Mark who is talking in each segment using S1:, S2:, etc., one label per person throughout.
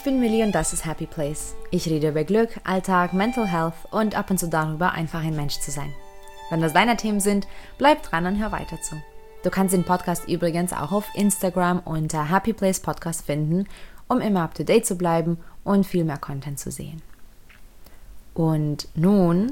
S1: bin Millie und das ist Happy Place. Ich rede über Glück, Alltag, Mental Health und ab und zu darüber, einfach ein Mensch zu sein. Wenn das deine Themen sind, bleib dran und hör weiter zu. Du kannst den Podcast übrigens auch auf Instagram unter Happy Place Podcast finden, um immer up to date zu bleiben und viel mehr Content zu sehen. Und nun,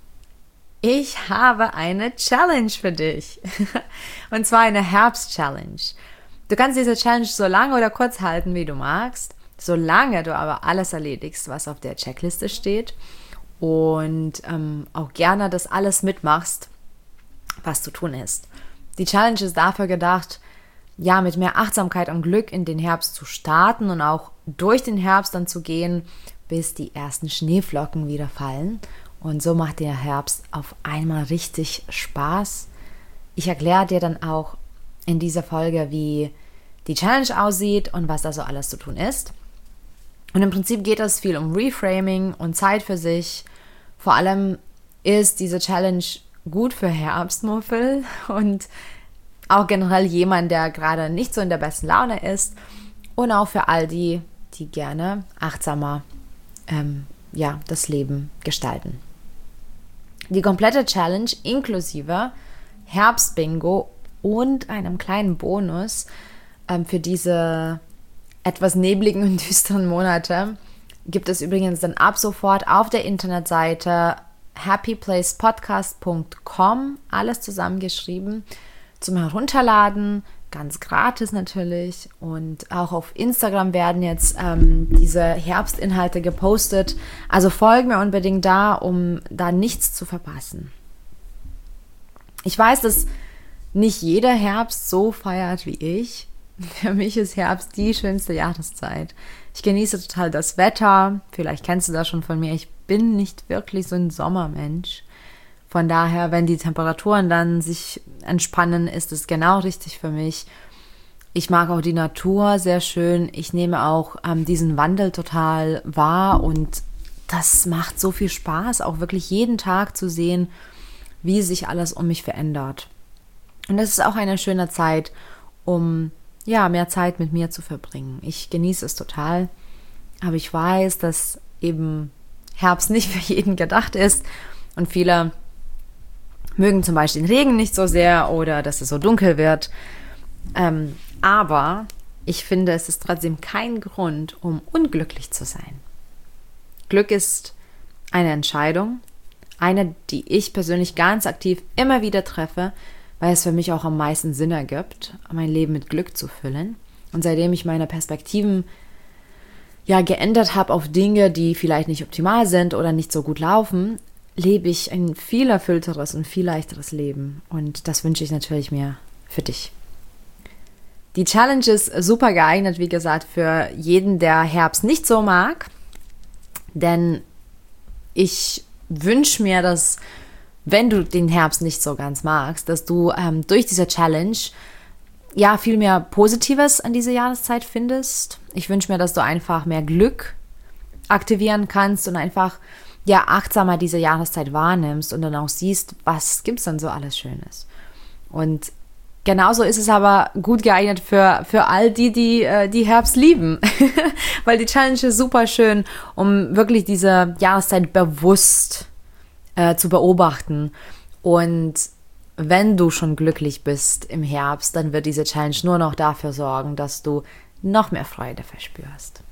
S1: ich habe eine Challenge für dich. Und zwar eine Herbst-Challenge. Du kannst diese Challenge so lange oder kurz halten, wie du magst, solange du aber alles erledigst, was auf der Checkliste steht und auch gerne das alles mitmachst, was zu tun ist. Die Challenge ist dafür gedacht, ja, mit mehr Achtsamkeit und Glück in den Herbst zu starten und auch durch den Herbst dann zu gehen, bis die ersten Schneeflocken wieder fallen. Und so macht der Herbst auf einmal richtig Spaß. Ich erkläre dir dann auch in dieser Folge, wie die Challenge aussieht und was da so alles zu tun ist. Und im Prinzip geht es viel um Reframing und Zeit für sich. Vor allem ist diese Challenge gut für Herbstmuffel und auch generell jemand, der gerade nicht so in der besten Laune ist und auch für all die, die gerne achtsamer das Leben gestalten. Die komplette Challenge inklusive Herbstbingo und einem kleinen Bonus für diese etwas nebligen und düsteren Monate gibt es übrigens dann ab sofort auf der Internetseite happyplacepodcast.com, alles zusammengeschrieben, zum Herunterladen, ganz gratis natürlich. Und auch auf Instagram werden jetzt diese Herbstinhalte gepostet. Also folg mir unbedingt da, um da nichts zu verpassen. Ich weiß, dass nicht jeder Herbst so feiert wie ich. Für mich ist Herbst die schönste Jahreszeit. Ich genieße total das Wetter. Vielleicht kennst du das schon von mir. Ich bin nicht wirklich so ein Sommermensch. Von daher, wenn die Temperaturen dann sich entspannen, ist es genau richtig für mich. Ich mag auch die Natur sehr schön. Ich nehme auch diesen Wandel total wahr und das macht so viel Spaß, auch wirklich jeden Tag zu sehen, wie sich alles um mich verändert. Und das ist auch eine schöne Zeit, um mehr Zeit mit mir zu verbringen. Ich genieße es total, aber ich weiß, dass eben Herbst nicht für jeden gedacht ist und viele mögen zum Beispiel den Regen nicht so sehr oder dass es so dunkel wird. Aber ich finde, es ist trotzdem kein Grund, um unglücklich zu sein. Glück ist eine Entscheidung, eine, die ich persönlich ganz aktiv immer wieder treffe, weil es für mich auch am meisten Sinn ergibt, mein Leben mit Glück zu füllen. Und seitdem ich meine Perspektiven geändert habe auf Dinge, die vielleicht nicht optimal sind oder nicht so gut laufen, lebe ich ein viel erfüllteres und viel leichteres Leben. Und das wünsche ich natürlich mir für dich. Die Challenge ist super geeignet, wie gesagt, für jeden, der Herbst nicht so mag. Denn ich wünsche mir, dass, wenn du den Herbst nicht so ganz magst, dass du durch diese Challenge viel mehr Positives an diese Jahreszeit findest. Ich wünsche mir, dass du einfach mehr Glück aktivieren kannst und einfach achtsamer diese Jahreszeit wahrnimmst und dann auch siehst, was gibt's dann so alles Schönes. Und genauso ist es aber gut geeignet für all die Herbst lieben, weil die Challenge ist super schön, um wirklich diese Jahreszeit bewusst zu beobachten. Und wenn du schon glücklich bist im Herbst, dann wird diese Challenge nur noch dafür sorgen, dass du noch mehr Freude verspürst.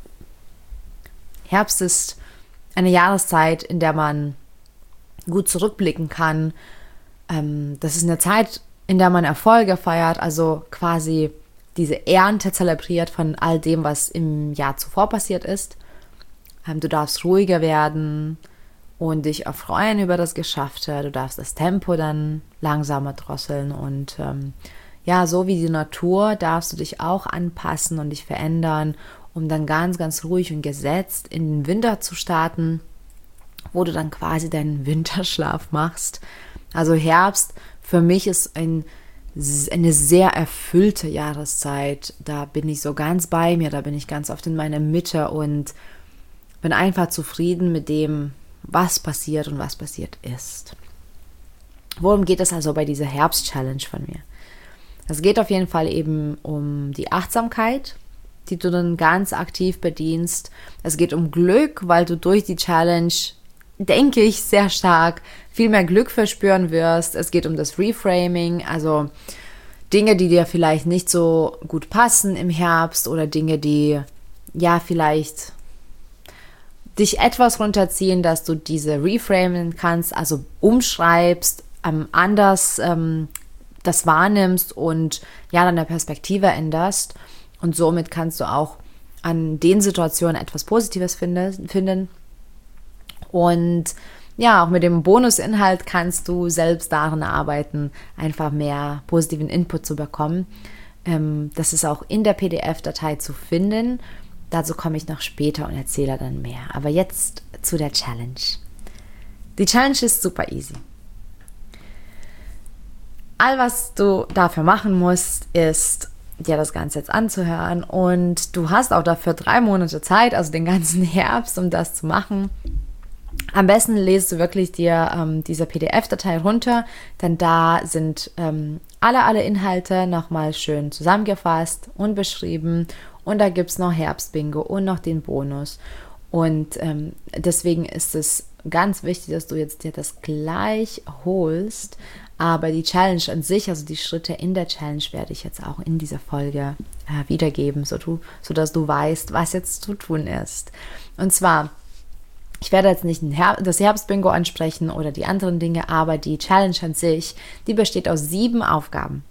S1: Herbst ist eine Jahreszeit, in der man gut zurückblicken kann. Das ist eine Zeit, in der man Erfolge feiert, also quasi diese Ernte zelebriert von all dem, was im Jahr zuvor passiert ist. Du darfst ruhiger werden und dich erfreuen über das Geschaffte. Du darfst das Tempo dann langsamer drosseln und so wie die Natur darfst du dich auch anpassen und dich verändern, um dann ganz, ganz ruhig und gesetzt in den Winter zu starten, wo du dann quasi deinen Winterschlaf machst. Also Herbst für mich ist eine sehr erfüllte Jahreszeit. Da bin ich so ganz bei mir, da bin ich ganz oft in meiner Mitte und bin einfach zufrieden mit dem, was passiert und was passiert ist. Worum geht es also bei dieser Herbst-Challenge von mir? Es geht auf jeden Fall eben um die Achtsamkeit, die du dann ganz aktiv bedienst. Es geht um Glück, weil du durch die Challenge, denke ich, sehr stark viel mehr Glück verspüren wirst. Es geht um das Reframing, also Dinge, die dir vielleicht nicht so gut passen im Herbst oder Dinge, die ja vielleicht dich etwas runterziehen, dass du diese reframen kannst, also umschreibst, anders das wahrnimmst und ja, deine Perspektive änderst. Und somit kannst du auch an den Situationen etwas Positives finden. Und ja, auch mit dem Bonusinhalt kannst du selbst daran arbeiten, einfach mehr positiven Input zu bekommen. Das ist auch in der PDF-Datei zu finden. Dazu komme ich noch später und erzähle dann mehr. Aber jetzt zu der Challenge. Die Challenge ist super easy. All, was du dafür machen musst, ist, dir das Ganze jetzt anzuhören. Und du hast auch dafür 3 Monate Zeit, also den ganzen Herbst, um das zu machen. Am besten lesest du wirklich dir diese PDF-Datei runter, denn da sind alle Inhalte nochmal schön zusammengefasst und beschrieben. Und da gibt es noch Herbstbingo und noch den Bonus. Und deswegen ist es ganz wichtig, dass du jetzt dir das gleich holst. Aber die Challenge an sich, also die Schritte in der Challenge, werde ich jetzt auch in dieser Folge wiedergeben, sodass du weißt, was jetzt zu tun ist. Und zwar, ich werde jetzt nicht das Herbstbingo ansprechen oder die anderen Dinge, aber die Challenge an sich, die besteht aus 7 Aufgaben.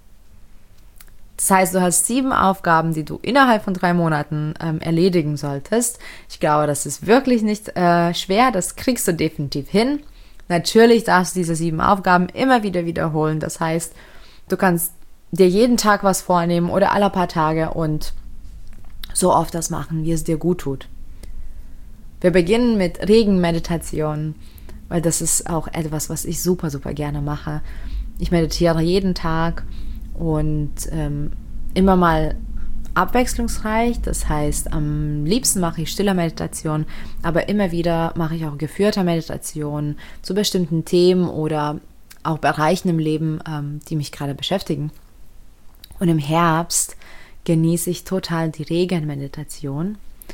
S1: Das heißt, du hast 7 Aufgaben, die du innerhalb von 3 Monaten erledigen solltest. Ich glaube, das ist wirklich nicht schwer, das kriegst du definitiv hin. Natürlich darfst du diese 7 Aufgaben immer wieder wiederholen. Das heißt, du kannst dir jeden Tag was vornehmen oder alle paar Tage und so oft das machen, wie es dir gut tut. Wir beginnen mit Regenmeditation, weil das ist auch etwas, was ich super, super gerne mache. Ich meditiere jeden Tag und immer mal abwechslungsreich. Das heißt, am liebsten mache ich stille Meditation, aber immer wieder mache ich auch geführte Meditation zu bestimmten Themen oder auch Bereichen im Leben, die mich gerade beschäftigen. Und im Herbst genieße ich total die Regenmeditation.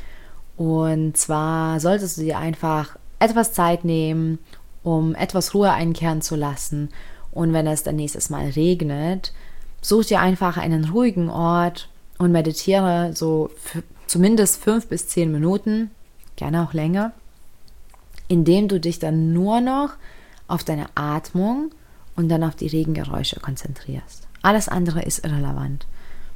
S1: Und zwar solltest du dir einfach etwas Zeit nehmen, um etwas Ruhe einkehren zu lassen. Und wenn es dann nächstes Mal regnet, such dir einfach einen ruhigen Ort und meditiere so zumindest 5 bis 10 Minuten, gerne auch länger, indem du dich dann nur noch auf deine Atmung und dann auf die Regengeräusche konzentrierst. Alles andere ist irrelevant.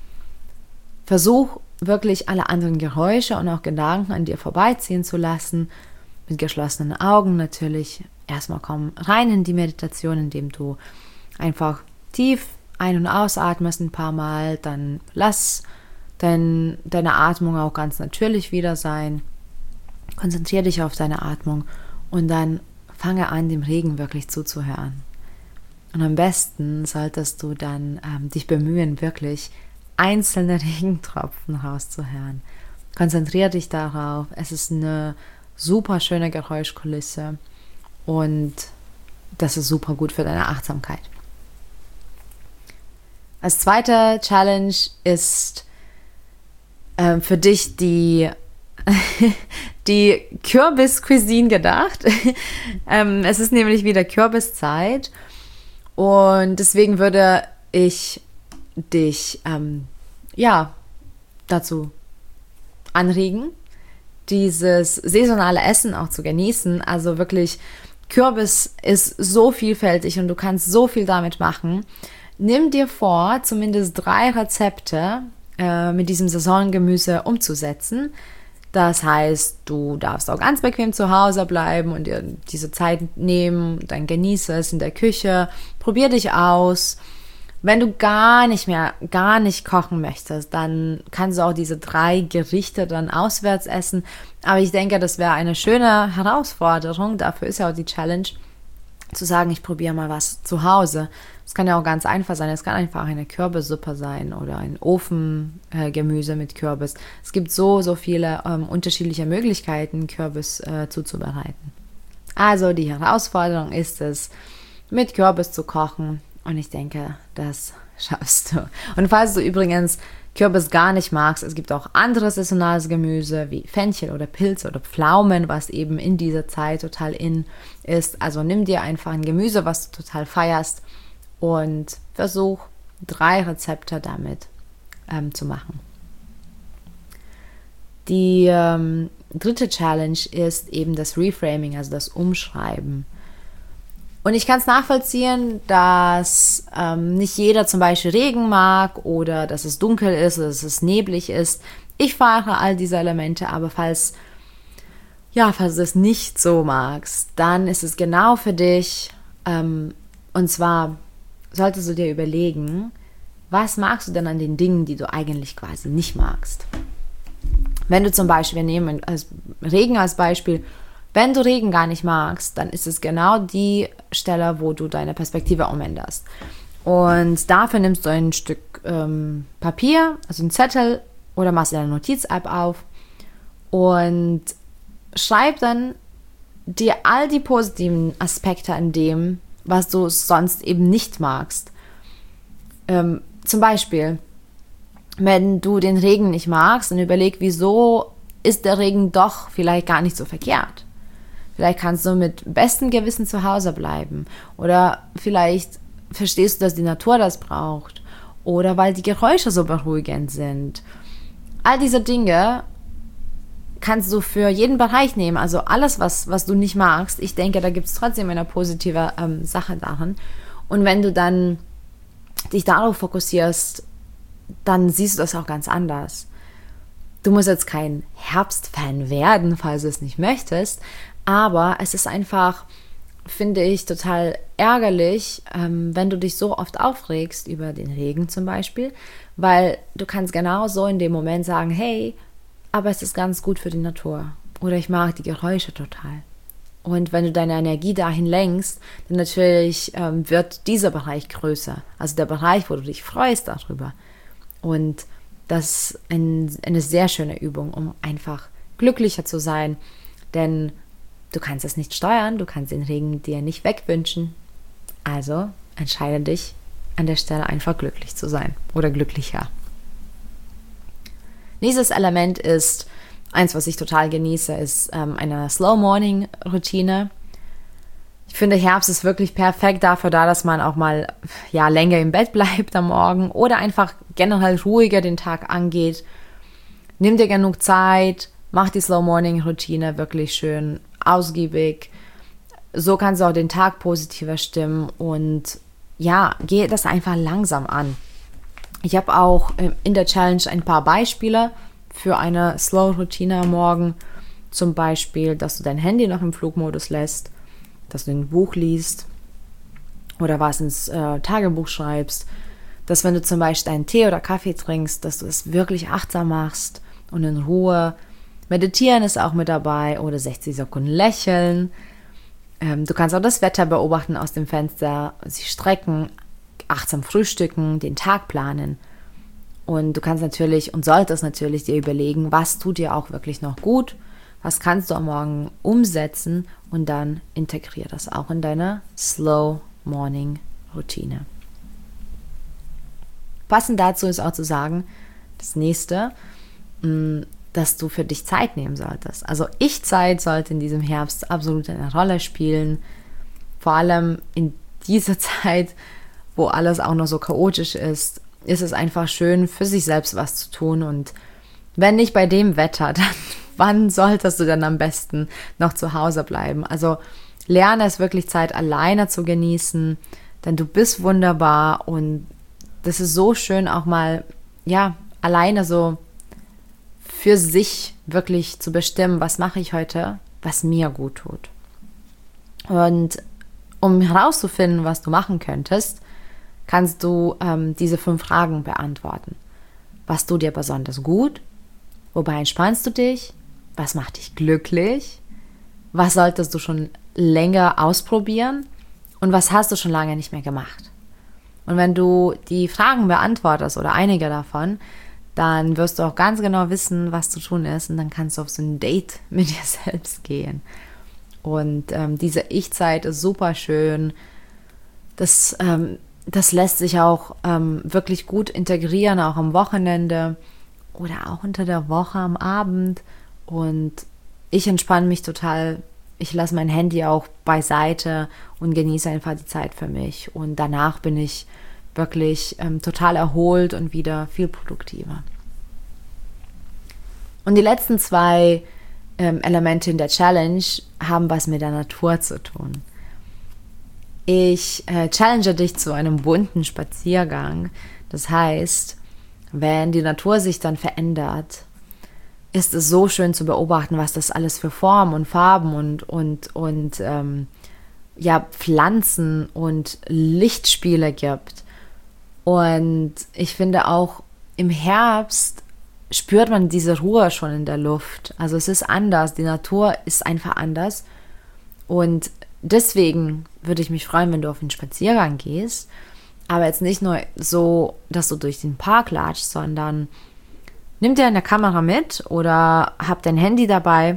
S1: Versuch wirklich alle anderen Geräusche und auch Gedanken an dir vorbeiziehen zu lassen, mit geschlossenen Augen natürlich. Erstmal komm rein in die Meditation, indem du einfach tief ein- und ausatmest ein paar Mal, dann lass deine Atmung auch ganz natürlich wieder sein. Konzentriere dich auf deine Atmung und dann fange an, dem Regen wirklich zuzuhören. Und am besten solltest du dann dich bemühen, wirklich einzelne Regentropfen rauszuhören. Konzentriere dich darauf. Es ist eine super schöne Geräuschkulisse und das ist super gut für deine Achtsamkeit. Als zweite Challenge ist für dich die Kürbis-Cuisine gedacht. Es ist nämlich wieder Kürbiszeit und deswegen würde ich dich dazu anregen, dieses saisonale Essen auch zu genießen. Also wirklich, Kürbis ist so vielfältig und du kannst so viel damit machen. Nimm dir vor, zumindest 3 Rezepte mit diesem Saisongemüse umzusetzen. Das heißt, du darfst auch ganz bequem zu Hause bleiben und dir diese Zeit nehmen, dann genieße es in der Küche, probier dich aus. Wenn du gar nicht kochen möchtest, dann kannst du auch diese 3 Gerichte dann auswärts essen. Aber ich denke, das wäre eine schöne Herausforderung. Dafür ist ja auch die Challenge, zu sagen, ich probiere mal was zu Hause. Es kann ja auch ganz einfach sein. Es kann einfach eine Kürbissuppe sein oder ein Ofengemüse mit Kürbis. Es gibt so viele unterschiedliche Möglichkeiten, Kürbis zuzubereiten. Also die Herausforderung ist es, mit Kürbis zu kochen. Und ich denke, das schaffst du. Und falls du übrigens Kürbis gar nicht magst, es gibt auch anderes saisonales Gemüse wie Fenchel oder Pilze oder Pflaumen, was eben in dieser Zeit total in ist. Also nimm dir einfach ein Gemüse, was du total feierst und versuch 3 Rezepte damit zu machen. Die dritte Challenge ist eben das Reframing, also das Umschreiben. Und ich kann es nachvollziehen, dass nicht jeder zum Beispiel Regen mag oder dass es dunkel ist oder dass es neblig ist. Ich fahre all diese Elemente, aber falls du es nicht so magst, dann ist es genau für dich. Und zwar solltest du dir überlegen, was magst du denn an den Dingen, die du eigentlich quasi nicht magst. Wenn du zum Beispiel, wir nehmen Regen als Beispiel, wenn du Regen gar nicht magst, dann ist es genau die Stelle, wo du deine Perspektive umänderst. Und dafür nimmst du ein Stück Papier, also einen Zettel oder machst dir eine Notiz-App auf und schreib dann dir all die positiven Aspekte an dem, was du sonst eben nicht magst. Zum Beispiel, wenn du den Regen nicht magst, dann überleg, wieso ist der Regen doch vielleicht gar nicht so verkehrt. Vielleicht kannst du mit bestem Gewissen zu Hause bleiben. Oder vielleicht verstehst du, dass die Natur das braucht. Oder weil die Geräusche so beruhigend sind. All diese Dinge kannst du für jeden Bereich nehmen. Also alles, was du nicht magst. Ich denke, da gibt es trotzdem eine positive Sache darin. Und wenn du dann dich darauf fokussierst, dann siehst du das auch ganz anders. Du musst jetzt kein Herbstfan werden, falls du es nicht möchtest. Aber es ist einfach, finde ich, total ärgerlich, wenn du dich so oft aufregst über den Regen zum Beispiel, weil du kannst genau so in dem Moment sagen, hey, aber es ist ganz gut für die Natur oder ich mag die Geräusche total. Und wenn du deine Energie dahin lenkst, dann natürlich wird dieser Bereich größer, also der Bereich, wo du dich freust darüber. Und das ist eine sehr schöne Übung, um einfach glücklicher zu sein, denn du kannst es nicht steuern, du kannst den Regen dir nicht wegwünschen. Also entscheide dich an der Stelle einfach glücklich zu sein oder glücklicher. Nächstes Element ist, eins, was ich total genieße, ist eine Slow-Morning-Routine. Ich finde, Herbst ist wirklich perfekt dafür da, dass man auch mal länger im Bett bleibt am Morgen oder einfach generell ruhiger den Tag angeht. Nimm dir genug Zeit, mach die Slow-Morning-Routine wirklich schön ausgiebig. So kannst du auch den Tag positiver stimmen und geh das einfach langsam an. Ich habe auch in der Challenge ein paar Beispiele für eine Slow-Routine am Morgen. Zum Beispiel, dass du dein Handy noch im Flugmodus lässt, dass du ein Buch liest oder was ins Tagebuch schreibst. Dass wenn du zum Beispiel einen Tee oder Kaffee trinkst, dass du es wirklich achtsam machst und in Ruhe. Meditieren ist auch mit dabei oder 60 Sekunden lächeln. Du kannst auch das Wetter beobachten aus dem Fenster, sich strecken, achtsam frühstücken, den Tag planen. Und du kannst natürlich und solltest natürlich dir überlegen, was tut dir auch wirklich noch gut, was kannst du am Morgen umsetzen und dann integriere das auch in deine Slow Morning Routine. Passend dazu ist auch zu sagen, das nächste, dass du für dich Zeit nehmen solltest. Also Ich-Zeit sollte in diesem Herbst absolut eine Rolle spielen. Vor allem in dieser Zeit, wo alles auch noch so chaotisch ist es einfach schön, für sich selbst was zu tun. Und wenn nicht bei dem Wetter, dann wann solltest du dann am besten noch zu Hause bleiben? Also lerne es wirklich, Zeit alleine zu genießen, denn du bist wunderbar und das ist so schön, auch mal alleine so für sich wirklich zu bestimmen, was mache ich heute, was mir gut tut. Und um herauszufinden, was du machen könntest, kannst du diese 5 Fragen beantworten. Was tut dir besonders gut? Wobei entspannst du dich? Was macht dich glücklich? Was solltest du schon länger ausprobieren? Und was hast du schon lange nicht mehr gemacht? Und wenn du die Fragen beantwortest oder einige davon, dann wirst du auch ganz genau wissen, was zu tun ist und dann kannst du auf so ein Date mit dir selbst gehen. Und diese Ich-Zeit ist super schön. Das das lässt sich auch wirklich gut integrieren, auch am Wochenende oder auch unter der Woche am Abend. Und ich entspanne mich total. Ich lasse mein Handy auch beiseite und genieße einfach die Zeit für mich. Und danach bin ich wirklich total erholt und wieder viel produktiver. Und die letzten 2 Elemente in der Challenge haben was mit der Natur zu tun. Ich challenge dich zu einem bunten Spaziergang. Das heißt, wenn die Natur sich dann verändert, ist es so schön zu beobachten, was das alles für Formen und Farben und Pflanzen und Lichtspiele gibt. Und ich finde auch im Herbst spürt man diese Ruhe schon in der Luft. Also es ist anders, die Natur ist einfach anders. Und deswegen würde ich mich freuen, wenn du auf einen Spaziergang gehst. Aber jetzt nicht nur so, dass du durch den Park latschst, sondern nimm dir eine Kamera mit oder hab dein Handy dabei.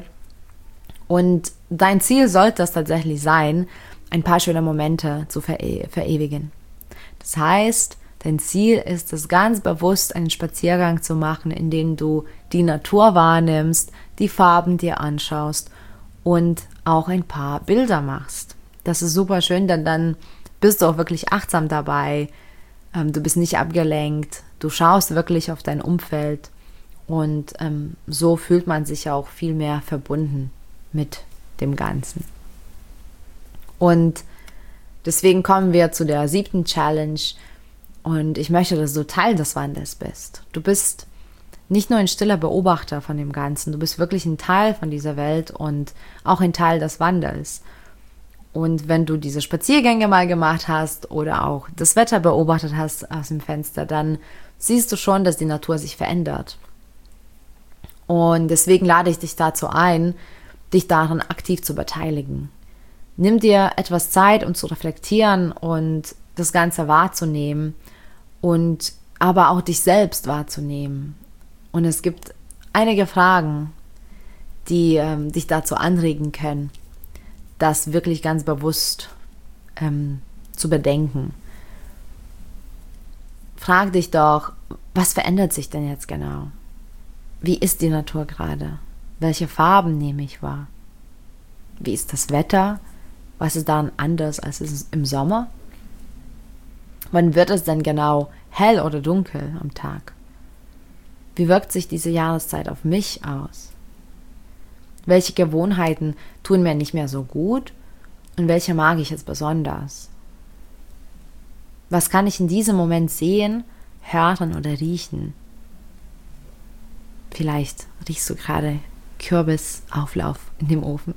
S1: Und dein Ziel sollte es tatsächlich sein, ein paar schöne Momente zu verewigen. Das heißt, dein Ziel ist es, ganz bewusst einen Spaziergang zu machen, in dem du die Natur wahrnimmst, die Farben dir anschaust und auch ein paar Bilder machst. Das ist super schön, denn dann bist du auch wirklich achtsam dabei. Du bist nicht abgelenkt. Du schaust wirklich auf dein Umfeld. Und so fühlt man sich auch viel mehr verbunden mit dem Ganzen. Und deswegen kommen wir zu der 7. Challenge. Und ich möchte, dass du Teil des Wandels bist. Du bist nicht nur ein stiller Beobachter von dem Ganzen, du bist wirklich ein Teil von dieser Welt und auch ein Teil des Wandels. Und wenn du diese Spaziergänge mal gemacht hast oder auch das Wetter beobachtet hast aus dem Fenster, dann siehst du schon, dass die Natur sich verändert. Und deswegen lade ich dich dazu ein, dich daran aktiv zu beteiligen. Nimm dir etwas Zeit, um zu reflektieren und das Ganze wahrzunehmen und aber auch dich selbst wahrzunehmen. Und es gibt einige Fragen, die dich dazu anregen können, das wirklich ganz bewusst zu bedenken. Frag dich doch, was verändert sich denn jetzt genau? Wie ist die Natur gerade? Welche Farben nehme ich wahr? Wie ist das Wetter? Was ist daran anders als im Sommer? Wann wird es denn genau hell oder dunkel am Tag? Wie wirkt sich diese Jahreszeit auf mich aus? Welche Gewohnheiten tun mir nicht mehr so gut und welche mag ich jetzt besonders? Was kann ich in diesem Moment sehen, hören oder riechen? Vielleicht riechst du gerade Kürbisauflauf in dem Ofen.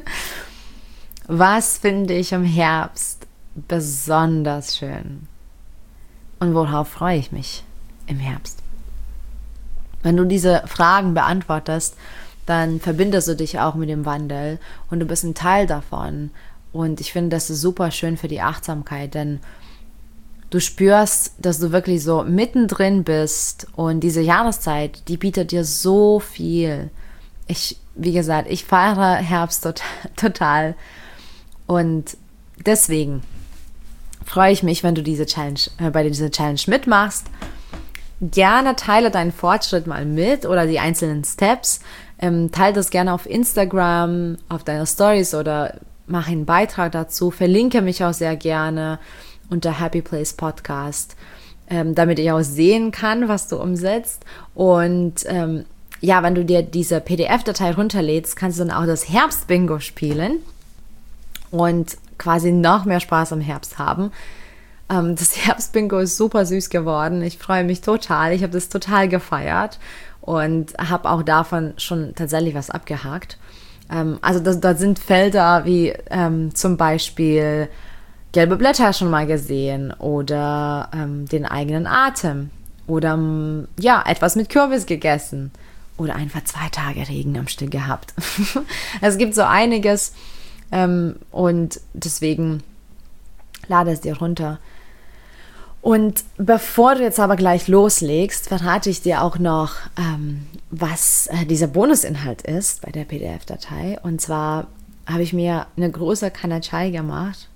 S1: Was finde ich im Herbst besonders schön? Und worauf freue ich mich im Herbst? Wenn du diese Fragen beantwortest, dann verbindest du dich auch mit dem Wandel und du bist ein Teil davon. Und ich finde, das ist super schön für die Achtsamkeit, denn du spürst, dass du wirklich so mittendrin bist und diese Jahreszeit, die bietet dir so viel. Wie gesagt, ich feiere Herbst total und deswegen freue ich mich, wenn du bei dieser Challenge mitmachst. Gerne teile deinen Fortschritt mal mit oder die einzelnen Steps. Teile das gerne auf Instagram, auf deine Stories oder mach einen Beitrag dazu. Verlinke mich auch sehr gerne unter Happy Place Podcast, damit ich auch sehen kann, was du umsetzt. Und wenn du dir diese PDF-Datei runterlädst, kannst du dann auch das Herbst-Bingo spielen und quasi noch mehr Spaß am Herbst haben. Das Herbst-Bingo ist super süß geworden. Ich freue mich total. Ich habe das total gefeiert und habe auch davon schon tatsächlich was abgehakt. Also da sind Felder wie zum Beispiel gelbe Blätter schon mal gesehen oder den eigenen Atem oder etwas mit Kürbis gegessen oder einfach 2 Tage Regen am Stück gehabt. Es gibt so einiges und deswegen lade es dir runter. Und bevor du jetzt aber gleich loslegst, verrate ich dir auch noch, was dieser Bonusinhalt ist bei der PDF-Datei. Und zwar habe ich mir eine große Kanne Chai gemacht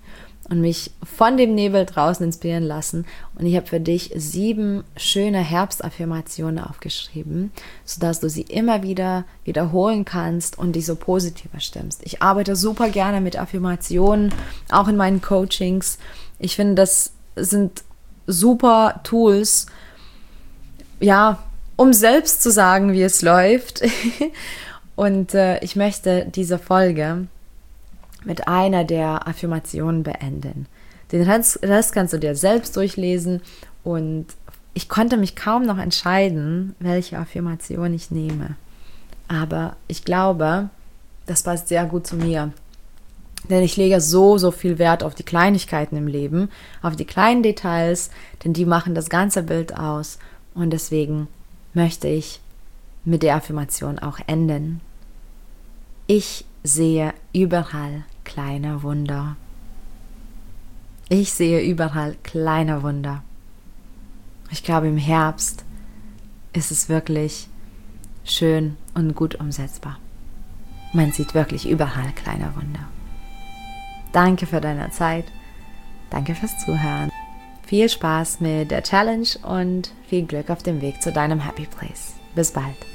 S1: und mich von dem Nebel draußen inspirieren lassen. Und ich habe für dich 7 schöne Herbstaffirmationen aufgeschrieben, sodass du sie immer wieder wiederholen kannst und dich so positiver stimmst. Ich arbeite super gerne mit Affirmationen, auch in meinen Coachings. Ich finde, das sind super Tools, ja, um selbst zu sagen, wie es läuft. Und ich möchte diese Folge mit einer der Affirmationen beenden. Den Rest kannst du dir selbst durchlesen und ich konnte mich kaum noch entscheiden, welche Affirmation ich nehme. Aber ich glaube, das passt sehr gut zu mir. Denn ich lege so viel Wert auf die Kleinigkeiten im Leben, auf die kleinen Details, denn die machen das ganze Bild aus. Und deswegen möchte ich mit der Affirmation auch enden. Ich sehe überall kleine Wunder. Ich sehe überall kleine Wunder. Ich glaube, im Herbst ist es wirklich schön und gut umsetzbar. Man sieht wirklich überall kleine Wunder. Danke für deine Zeit. Danke fürs Zuhören. Viel Spaß mit der Challenge und viel Glück auf dem Weg zu deinem Happy Place. Bis bald.